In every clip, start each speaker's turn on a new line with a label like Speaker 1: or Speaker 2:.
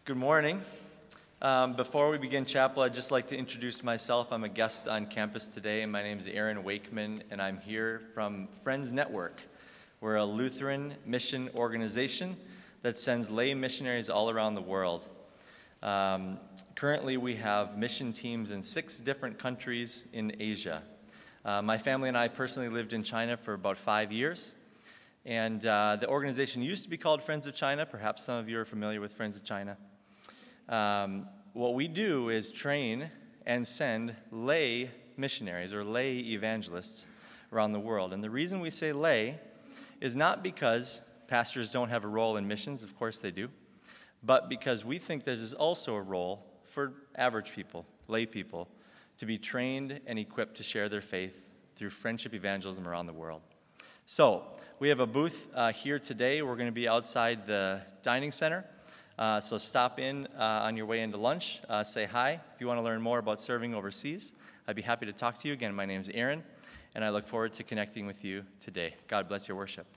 Speaker 1: Good morning. Before we begin chapel, I'd just like to introduce myself. I'm a guest on campus today, and my name is Aaron Wakeman, and I'm here from Friends Network. We're a Lutheran mission organization that sends lay missionaries all around the world. Currently, we have mission teams in 6 different countries in Asia. My family and I personally lived in China for about 5 years. And the organization used to be called Friends of China. Perhaps some of you are familiar with Friends of China. What we do is train and send lay missionaries or lay evangelists around the world. And the reason we say lay is not because pastors don't have a role in missions, of course they do, but because we think that there's also a role for average people, lay people, to be trained and equipped to share their faith through friendship evangelism around the world. So, we have a booth here today. We're going to be outside the dining center. So stop in on your way into lunch. Say hi. If you want to learn more about serving overseas, I'd be happy to talk to you. Again, my name is Aaron, and I look forward to connecting with you today. God bless your worship.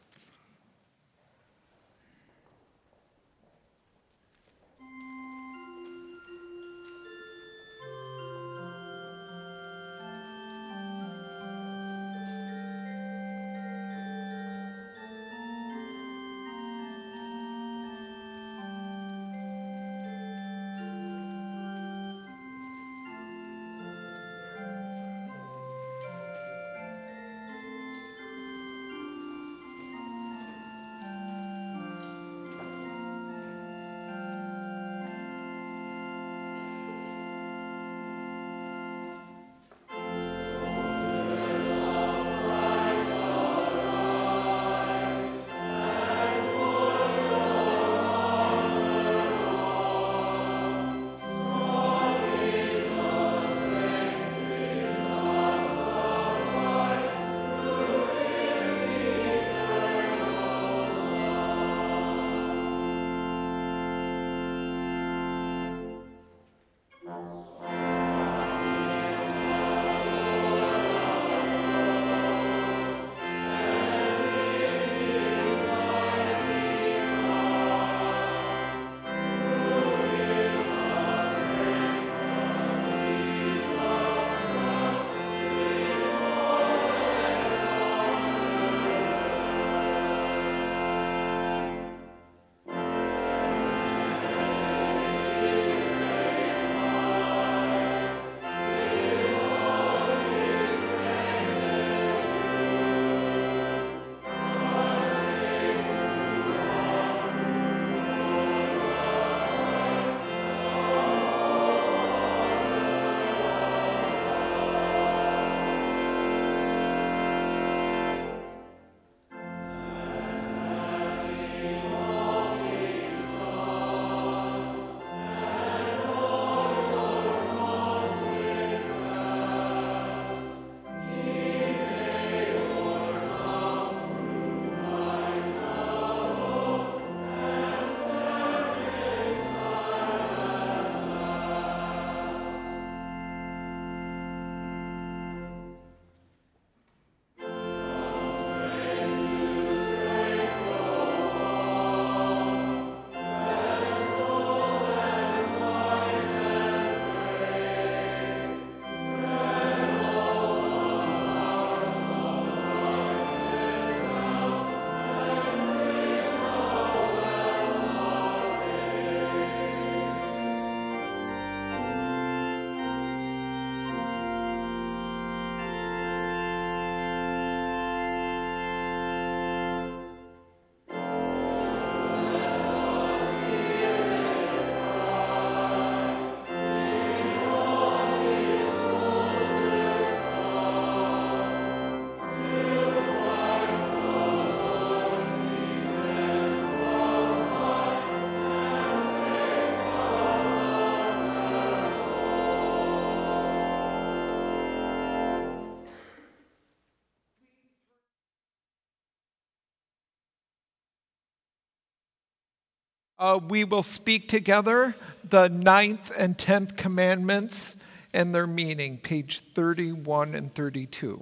Speaker 2: We will speak together the 9th and 10th commandments and their meaning, page 31 and 32.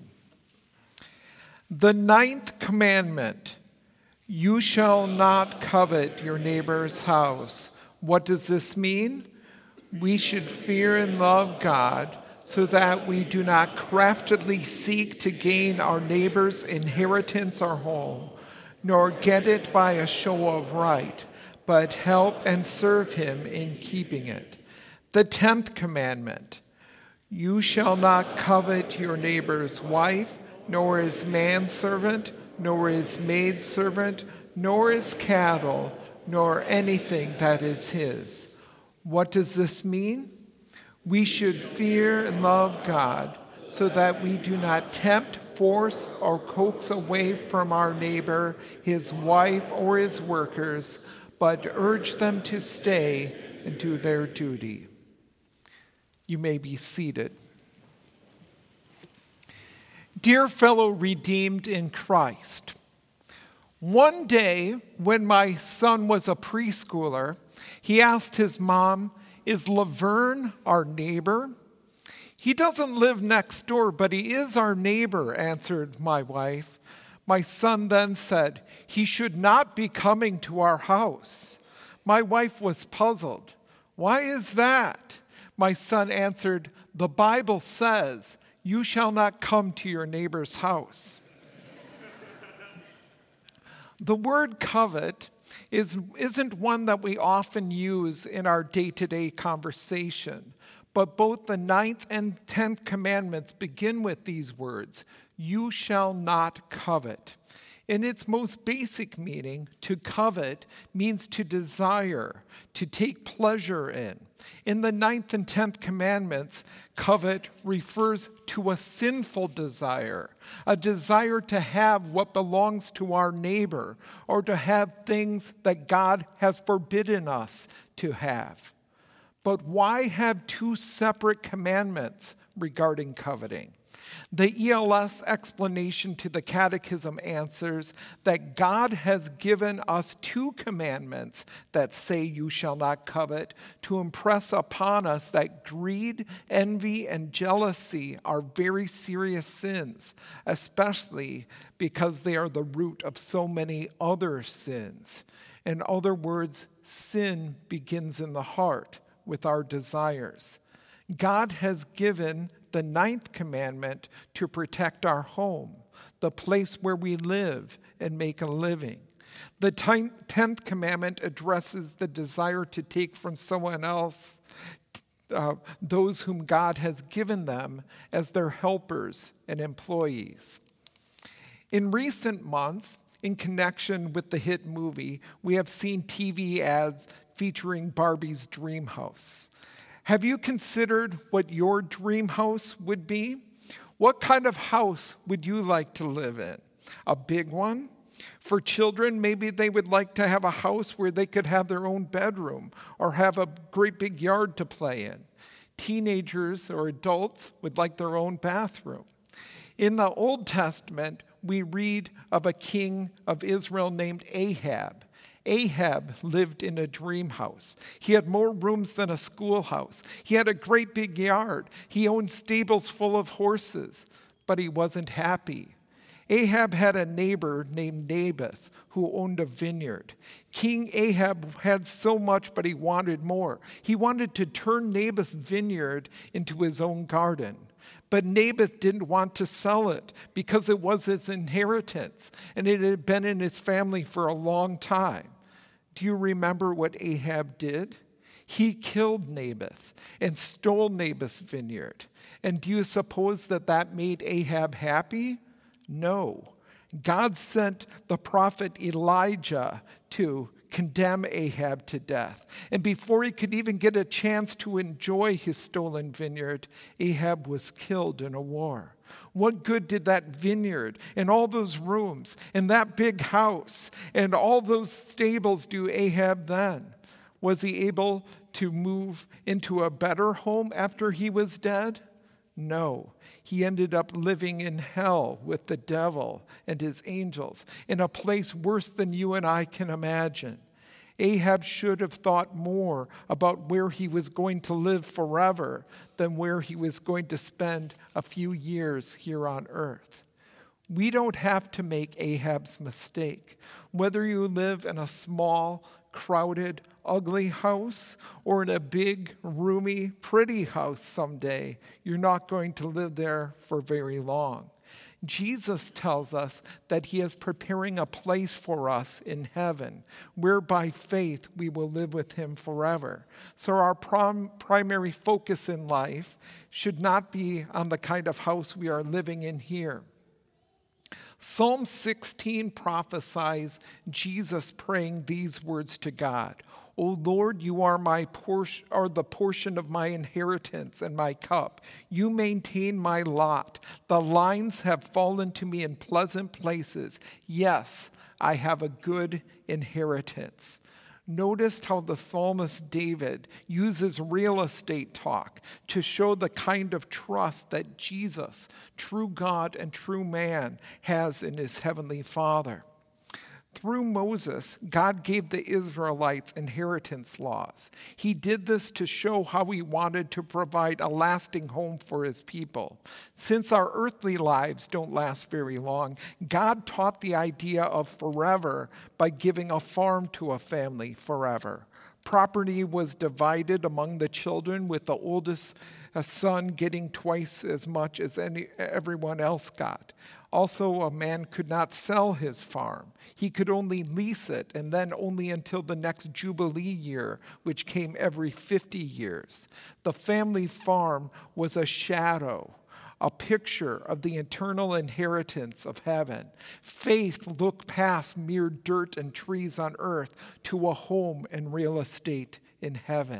Speaker 2: The 9th commandment, you shall not covet your neighbor's house. What does this mean? We should fear and love God so that we do not craftily seek to gain our neighbor's inheritance or home, nor get it by a show of right, but help and serve him in keeping it. The 10th commandment, you shall not covet your neighbor's wife, nor his manservant, nor his maidservant, nor his cattle, nor anything that is his. What does this mean? We should fear and love God so that we do not tempt, force, or coax away from our neighbor, his wife, or his workers, but urge them to stay and do their duty. You may be seated. Dear fellow redeemed in Christ, one day when my son was a preschooler, he asked his mom, "Is Laverne our neighbor?" "He doesn't live next door, but he is our neighbor," answered my wife. My son then said, "He should not be coming to our house." My wife was puzzled. "Why is that?" My son answered, "The Bible says, you shall not come to your neighbor's house." The word covet isn't one that we often use in our day-to-day conversation, but both the 9th and 10th commandments begin with these words, you shall not covet. In its most basic meaning, to covet means to desire, to take pleasure in. In the 9th and 10th commandments, covet refers to a sinful desire, a desire to have what belongs to our neighbor, or to have things that God has forbidden us to have. But why have two separate commandments regarding coveting? The ELS explanation to the Catechism answers that God has given us two commandments that say you shall not covet to impress upon us that greed, envy, and jealousy are very serious sins, especially because they are the root of so many other sins. In other words, sin begins in the heart with our desires. God has given the 9th commandment to protect our home, the place where we live and make a living. The 10th commandment addresses the desire to take from someone else those whom God has given them as their helpers and employees. In recent months, in connection with the hit movie, we have seen TV ads featuring Barbie's dream house. Have you considered what your dream house would be? What kind of house would you like to live in? A big one? For children, maybe they would like to have a house where they could have their own bedroom or have a great big yard to play in. Teenagers or adults would like their own bathroom. In the Old Testament, we read of a king of Israel named Ahab. Ahab lived in a dream house. He had more rooms than a schoolhouse. He had a great big yard. He owned stables full of horses, but he wasn't happy. Ahab had a neighbor named Naboth who owned a vineyard. King Ahab had so much, but he wanted more. He wanted to turn Naboth's vineyard into his own garden. But Naboth didn't want to sell it because it was his inheritance, and it had been in his family for a long time. Do you remember what Ahab did? He killed Naboth and stole Naboth's vineyard. And do you suppose that made Ahab happy? No. God sent the prophet Elijah to condemn Ahab to death. And before he could even get a chance to enjoy his stolen vineyard, Ahab was killed in a war. What good did that vineyard and all those rooms and that big house and all those stables do Ahab then? Was he able to move into a better home after he was dead? No. He ended up living in hell with the devil and his angels in a place worse than you and I can imagine. Ahab should have thought more about where he was going to live forever than where he was going to spend a few years here on earth. We don't have to make Ahab's mistake. Whether you live in a small, crowded, ugly house or in a big, roomy, pretty house someday, you're not going to live there for very long. Jesus tells us that he is preparing a place for us in heaven, where by faith we will live with him forever. So our primary focus in life should not be on the kind of house we are living in here. Psalm 16 prophesies Jesus praying these words to God. O Lord, you are the portion of my inheritance and my cup. You maintain my lot. The lines have fallen to me in pleasant places. Yes, I have a good inheritance. Notice how the psalmist David uses real estate talk to show the kind of trust that Jesus, true God and true man, has in his heavenly Father. Through Moses, God gave the Israelites inheritance laws. He did this to show how he wanted to provide a lasting home for his people. Since our earthly lives don't last very long, God taught the idea of forever by giving a farm to a family forever. Property was divided among the children, with the oldest son getting twice as much as everyone else got. Also, a man could not sell his farm. He could only lease it, and then only until the next Jubilee year, which came every 50 years. The family farm was a shadow, a picture of the eternal inheritance of heaven. Faith looked past mere dirt and trees on earth to a home and real estate in heaven.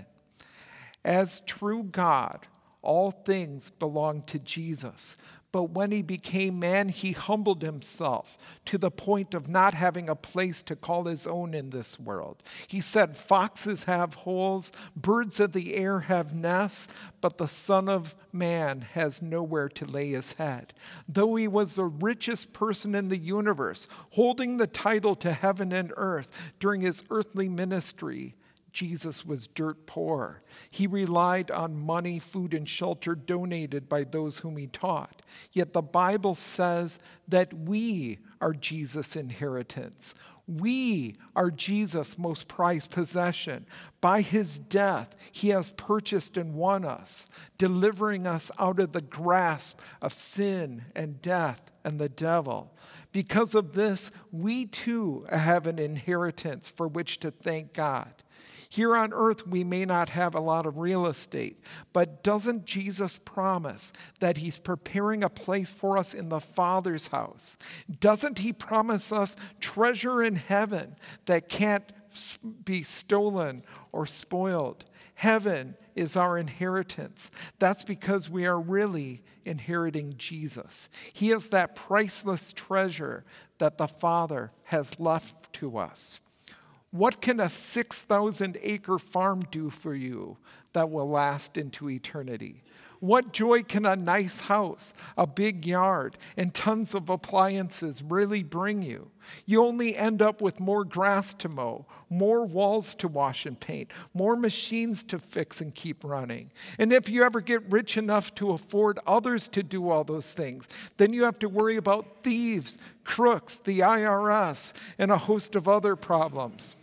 Speaker 2: As true God, all things belong to Jesus. But when he became man, he humbled himself to the point of not having a place to call his own in this world. He said, foxes have holes, birds of the air have nests, but the Son of Man has nowhere to lay his head. Though he was the richest person in the universe, holding the title to heaven and earth during his earthly ministry, Jesus was dirt poor. He relied on money, food, and shelter donated by those whom he taught. Yet the Bible says that we are Jesus' inheritance. We are Jesus' most prized possession. By his death, he has purchased and won us, delivering us out of the grasp of sin and death and the devil. Because of this, we too have an inheritance for which to thank God. Here on earth, we may not have a lot of real estate, but doesn't Jesus promise that he's preparing a place for us in the Father's house? Doesn't he promise us treasure in heaven that can't be stolen or spoiled? Heaven is our inheritance. That's because we are really inheriting Jesus. He is that priceless treasure that the Father has left to us. What can a 6,000-acre farm do for you that will last into eternity? What joy can a nice house, a big yard, and tons of appliances really bring you? You only end up with more grass to mow, more walls to wash and paint, more machines to fix and keep running. And if you ever get rich enough to afford others to do all those things, then you have to worry about thieves, crooks, the IRS, and a host of other problems.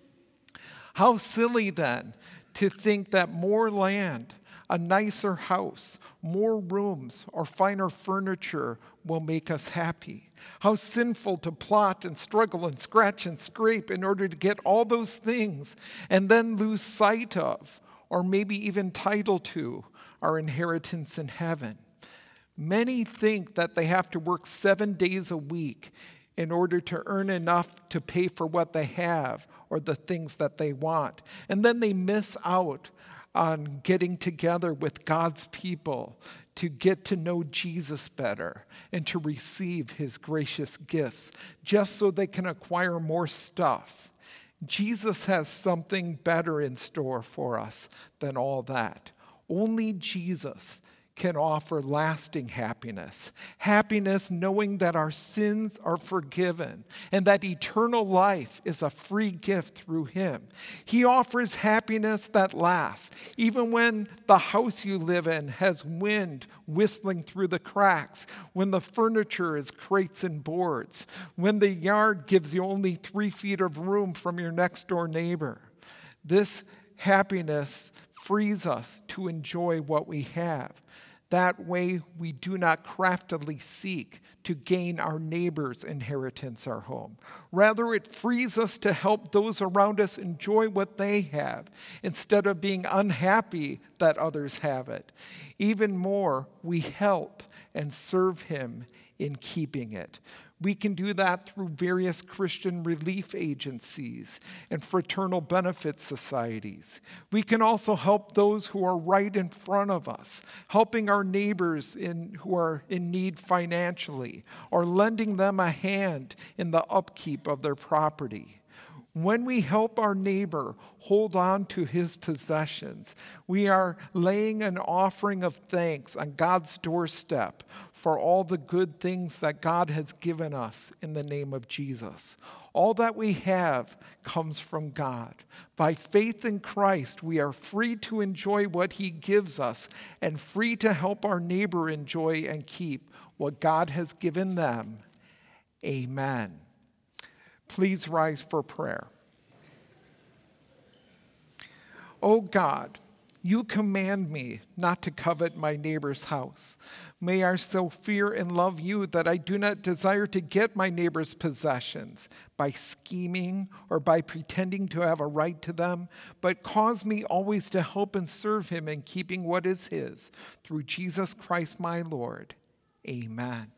Speaker 2: How silly then to think that more land, a nicer house, more rooms, or finer furniture will make us happy. How sinful to plot and struggle and scratch and scrape in order to get all those things and then lose sight of, or maybe even title to, our inheritance in heaven. Many think that they have to work 7 days a week in order to earn enough to pay for what they have or the things that they want. And then they miss out on getting together with God's people to get to know Jesus better and to receive his gracious gifts, just so they can acquire more stuff. Jesus has something better in store for us than all that. Only Jesus can offer lasting happiness. Happiness knowing that our sins are forgiven and that eternal life is a free gift through Him. He offers happiness that lasts, even when the house you live in has wind whistling through the cracks, when the furniture is crates and boards, when the yard gives you only 3 feet of room from your next door neighbor. This happiness frees us to enjoy what we have. That way, we do not craftily seek to gain our neighbor's inheritance or home. Rather, it frees us to help those around us enjoy what they have instead of being unhappy that others have it. Even more, we help and serve Him in keeping it. We can do that through various Christian relief agencies and fraternal benefit societies. We can also help those who are right in front of us, helping our neighbors who are in need financially, or lending them a hand in the upkeep of their property. When we help our neighbor hold on to his possessions, we are laying an offering of thanks on God's doorstep for all the good things that God has given us in the name of Jesus. All that we have comes from God. By faith in Christ, we are free to enjoy what He gives us and free to help our neighbor enjoy and keep what God has given them. Amen. Please rise for prayer. O God, You command me not to covet my neighbor's house. May I so fear and love You that I do not desire to get my neighbor's possessions by scheming or by pretending to have a right to them, but cause me always to help and serve him in keeping what is his. Through Jesus Christ my Lord. Amen.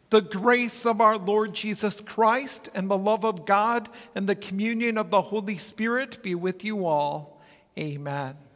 Speaker 2: The grace of our Lord Jesus Christ and the love of God and the communion of the Holy Spirit be with you all. Amen.